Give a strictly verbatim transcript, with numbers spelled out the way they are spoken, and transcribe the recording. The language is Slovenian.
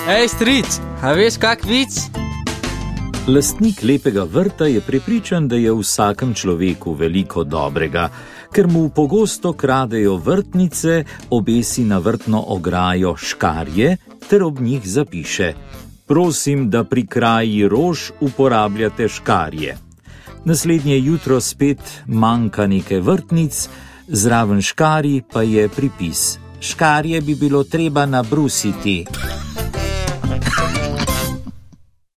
Ej, stric, a veš kak vic? Lastnik lepega vrta je prepričan, da je v vsakem človeku veliko dobrega, ker mu pogosto kradejo vrtnice, obesi na vrtno ograjo škarje ter ob njih zapiše: prosim, da pri kraji rož uporabljate škarje. Naslednje jutro spet manjka nekaj vrtnic, zraven škarji pa je pripis: škarje bi bilo treba nabrusiti.